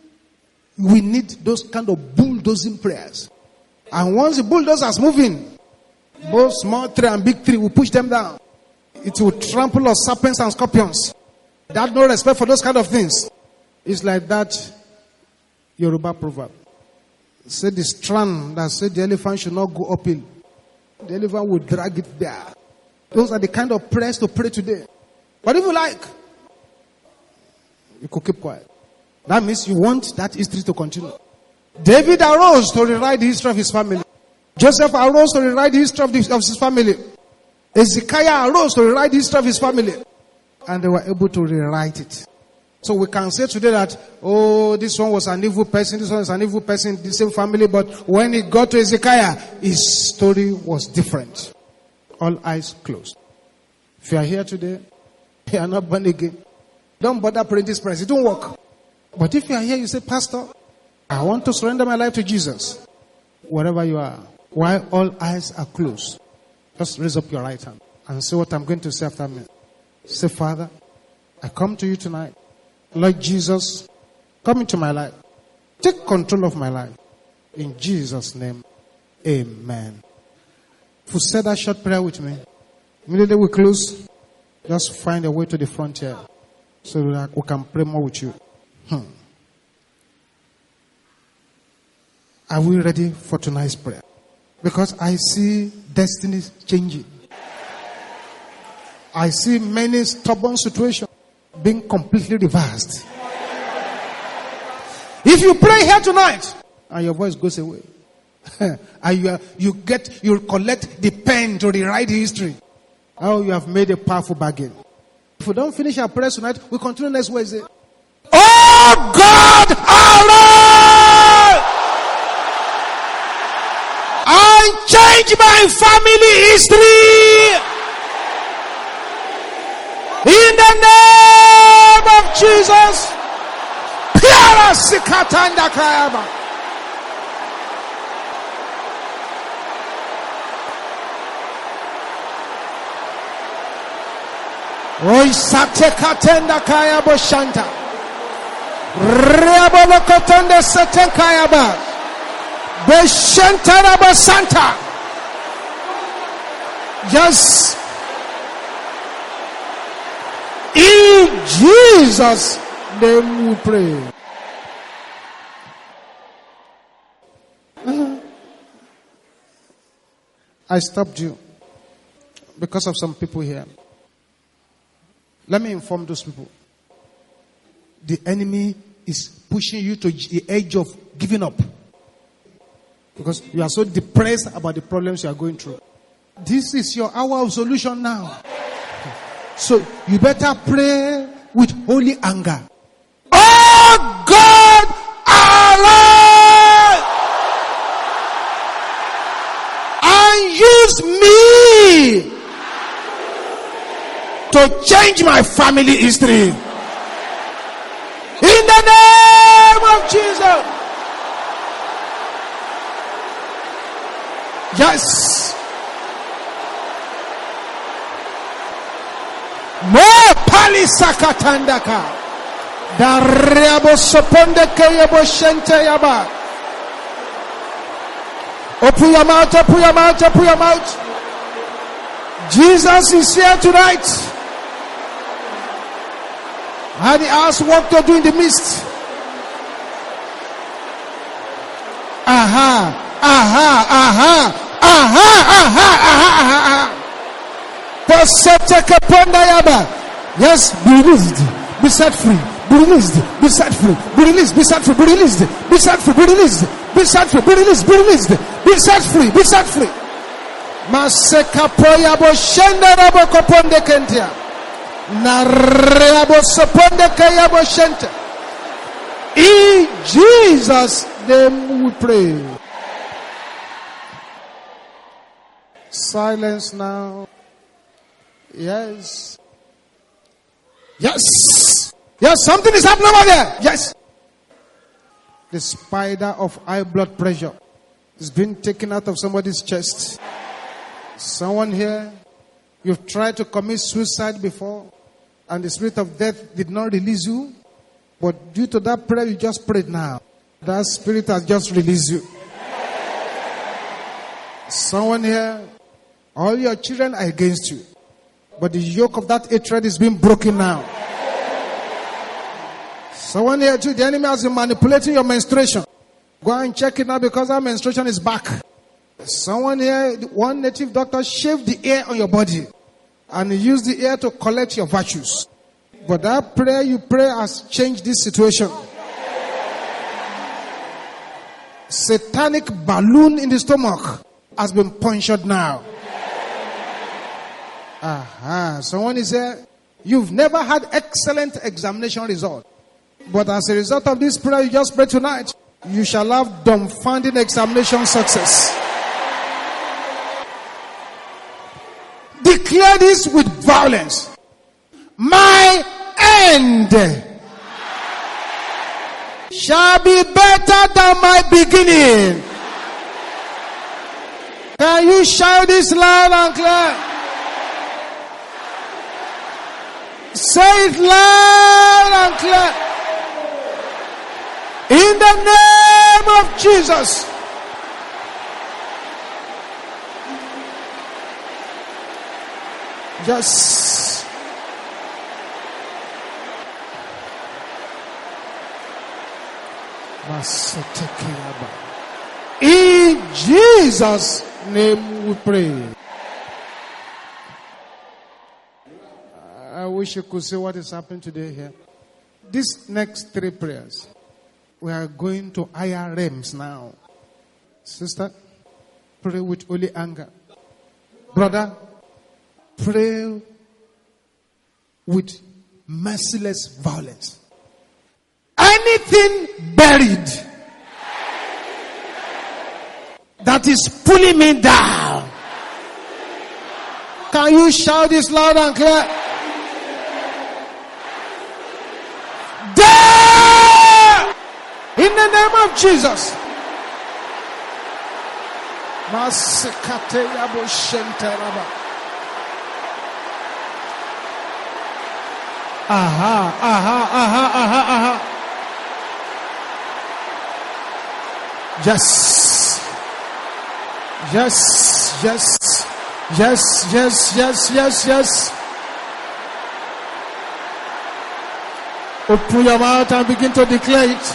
we need those kind of bulldozing prayers. And once the bulldozers move in, both small tree and big tree will push them down. It will trample on serpents and scorpions. They have no respect for those kind of things. It's like that Yoruba proverb. Say the strand that said the elephant should not go uphill, the elephant will drag it there. Those are the kind of prayers to pray today. But if you like, you could keep quiet. That means you want that history to continue. David arose to rewrite the history of his family. Joseph arose to rewrite the history of his family. Ezekiah arose to rewrite the history of his family. And they were able to rewrite it. So we can say today that, oh, this one was an evil person, this one is an evil person in the same family. But when it got to Ezekiah, his story was different. All eyes closed. If you are here today, you are not born again, don't bother praying this prayer. It don't work. But if you are here, you say, Pastor, I want to surrender my life to Jesus. Wherever you are, while all eyes are closed, just raise up your right hand and say what I'm going to say after me. Say, Father, I come to you tonight. Lord Jesus, come into my life. Take control of my life. In Jesus' name, amen. If you said that short prayer with me, immediately we close, just find a way to the front here so that we can pray more with you. Are we ready for tonight's prayer? Because I see destinies changing. I see many stubborn situations being completely reversed. If you pray here tonight and your voice goes away, and you collect the pen to rewrite history, you have made a powerful bargain. If we don't finish our prayer tonight, we continue next Wednesday. Oh God, arise! I change my family history in the name of Jesus. Piara sikatanda kayaba. Oi sate katenda kayabo shanta. Reabolo kotonde sete kayaba. Beshanta raba santa. Yes. In Jesus' name we pray. I stopped you because of some people here. Let me inform those people. The enemy is pushing you to the edge of giving up. Because you are so depressed about the problems you are going through. This is your hour of solution now. So you better pray with holy anger. Oh God, arise and use me to change my family history. In the name of Jesus. Yes. More palisakatandaka. Dariabo soponde kayabo shente yaba. Open your mouth, open your mouth, open your mouth. Jesus is here tonight. And he has work to do in the midst. Aha, aha, aha, aha, aha, aha, aha. Yes, be released, be set free, be released, be set free, be released, be set free, be released, be set free, be released, be set free, be released, be released, be set free, be set free. Maseka poya bo shenda rabo koponde kentia. Narabo soponde kaya bo shente. In Jesus' name we pray. Silence now. Yes. Yes. Yes, something is happening over there. Yes. The spider of high blood pressure is being taken out of somebody's chest. Someone here, you've tried to commit suicide before, and the spirit of death did not release you. But due to that prayer you just prayed now, that spirit has just released you. Someone here, all your children are against you. But the yoke of that hatred is being broken now. Someone here too, the enemy has been manipulating your menstruation. Go and check it now because our menstruation is back. Someone here, one native doctor shaved the hair on your body and used the hair to collect your virtues. But that prayer you pray has changed this situation. Satanic balloon in the stomach has been punctured now. Someone is here. You've never had excellent examination result. But as a result of this prayer you just prayed tonight, you shall have dumbfounding examination success. Declare this with violence. My end shall be better than my beginning. Can you shout this loud and clear? Say it loud and clear. In the name of Jesus. Yes. In Jesus' name we pray. wish you could see what is happening today here. These next 3 prayers, we are going to higher realms now. Sister, pray with holy anger. Brother, pray with merciless violence. Anything buried that is pulling me down. Can you shout this loud and clear? There! In the name of Jesus. Aha. Yes. Open your mouth and begin to declare it.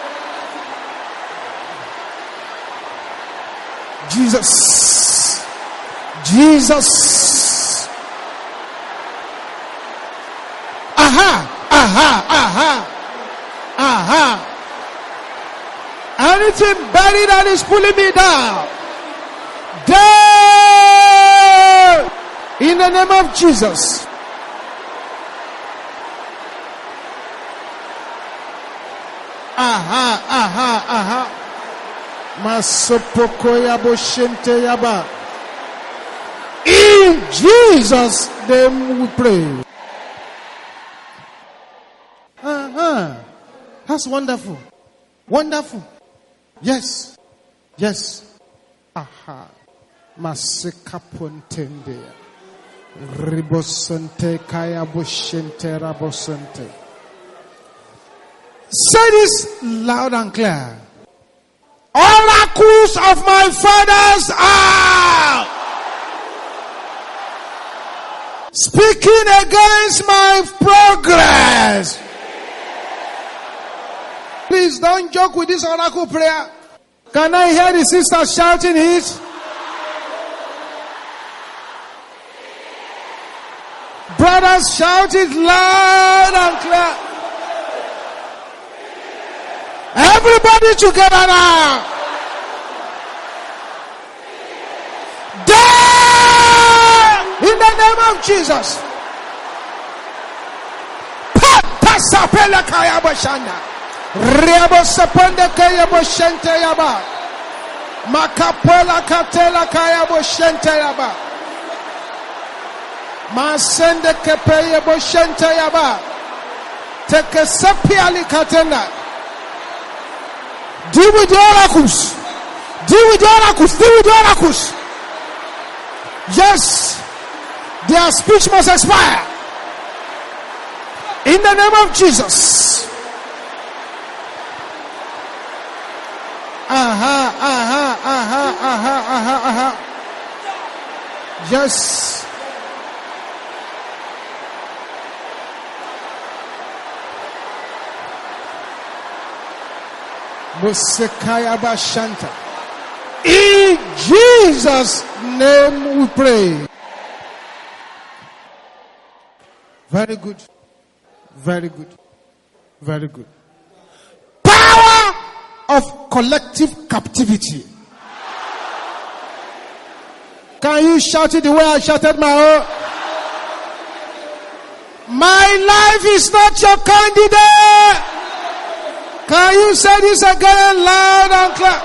Jesus. Aha. Anything buried that is pulling me down. Down. In the name of Jesus. Aha. Masopokoya boshente yaba. In Jesus' name we pray. That's wonderful. Wonderful. Yes. Aha. Masikapontende. Ribosante kaya boshente rabosante. Say this loud and clear. Oracles of my fathers are speaking against my progress. Please don't joke with this oracle prayer. Can I hear the sisters shouting it? Brothers, shout it loud and clear. Everybody together now. There! In the name of Jesus. Pasapela kaya bashanda. Riabo saponde kaya boshente yaba. Makapola katela kaya boshente yaba. Masende kepeye boshente yaba. Teke sepi alikatena. Deal with the oracles. Yes. Their speech must expire. In the name of Jesus. Aha. Yes. In Jesus' name we pray. Very good. Power of collective captivity. Can you shout it the way I shouted my own? My life is not your candidate. Can you say this again loud and clear?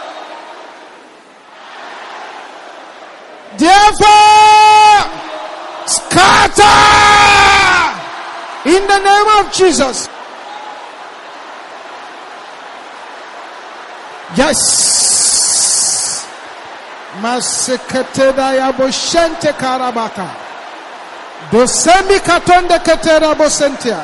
Therefore, scatter in the name of Jesus. Yes. Maseketeda ya boshente karabaka. Dosemi katonde ketera bosentia.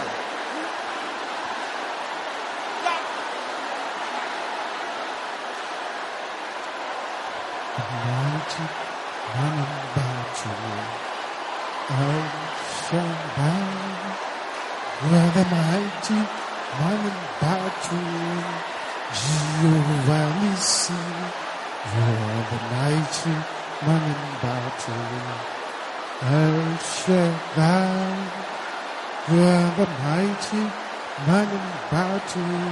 You are the mighty man in battle, Jehovah Nissi. You are the mighty man in battle, El Shaddai. You are the mighty man in battle.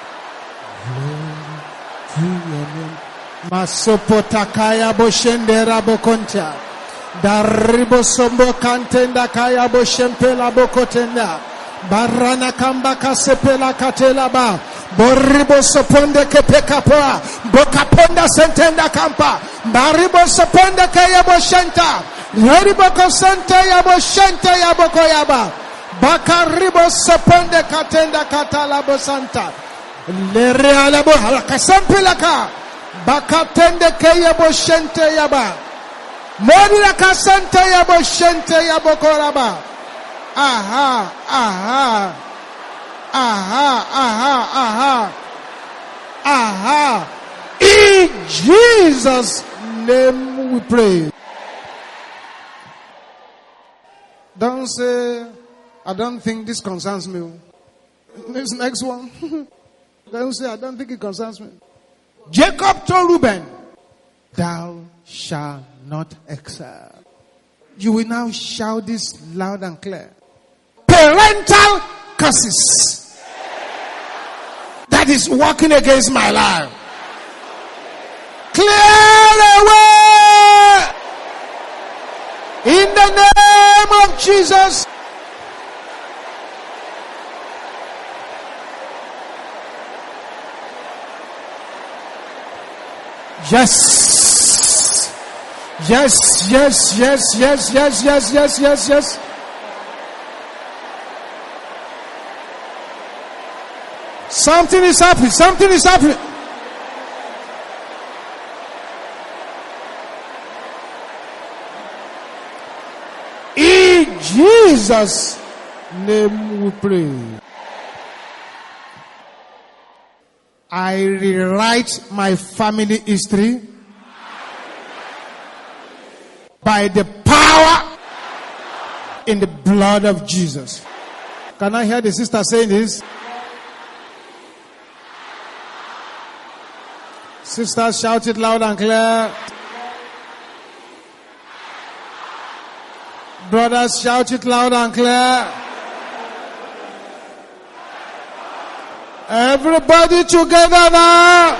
Glory to your name. Masopotakaya boshendera bokonta. Daribo sombo kantenda kaya boshempela bokotenda. Barana kamba kasepela katela ba. Boribo soponde kepekapoa. Bokaponda sentenda kampa. Baribo soponde kaya boshenta. Yoribo kosente ya boshenta ya bokoyaba. Bakaribo soponde katenda katala bosanta. Lere alabo halakasempelaka. Bakatende kaya boshente yaba. Modila kasente ya boshente ya bokoraba. Aha, aha. Aha, aha, aha. Aha. In Jesus' name we pray. Don't say, I don't think this concerns me. This next one. Don't say, I don't think it concerns me. Jacob told Reuben, thou shalt not excel. You will now shout this loud and clear. Parental curses that is working against my life. Clear away in the name of Jesus. Yes. Yes, yes, yes, yes, yes, yes, yes, yes, yes. Something is happening. Something is happening. In Jesus' name we pray. I rewrite my family history by the power in the blood of Jesus. Can I hear the sister saying this? Sisters, shout it loud and clear. Brothers, shout it loud and clear. Everybody together now.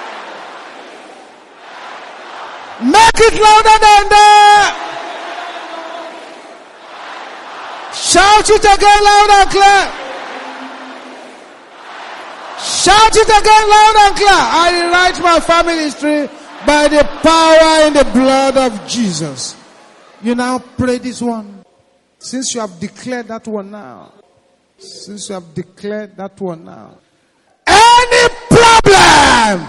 Make it louder than that. Shout it again loud and clear. Shout it again loud and clear. I rewrite my family history by the power in the blood of Jesus. You now pray this one. Since you have declared that one now. Since you have declared that one now. Any problem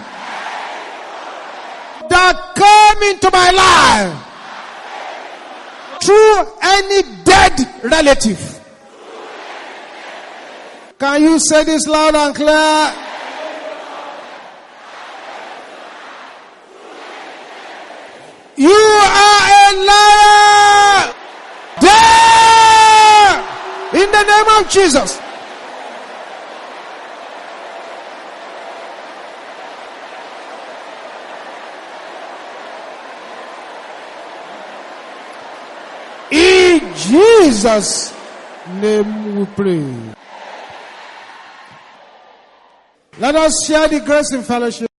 that come into my life through any dead relative. Can you say this loud and clear? You are a liar. There! In the name of Jesus. In Jesus' name we pray. Let us share the grace in fellowship.